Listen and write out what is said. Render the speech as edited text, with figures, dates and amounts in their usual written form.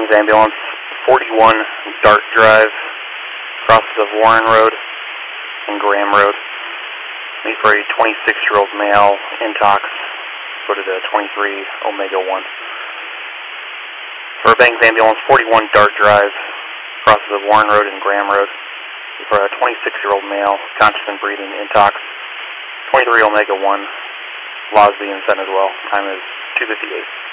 Bangs Ambulance, 41 Dart Drive, crosses of Warren Road and Graham Road. Need for a 26-year-old male, intox, go to the 23 Omega 1. For Bangs Ambulance, 41 Dart Drive, crosses of Warren Road and Graham Road. Need for a 26-year-old male, conscious and breathing, intox, 23 Omega 1, Losby and Sen as well. Time is 2:58.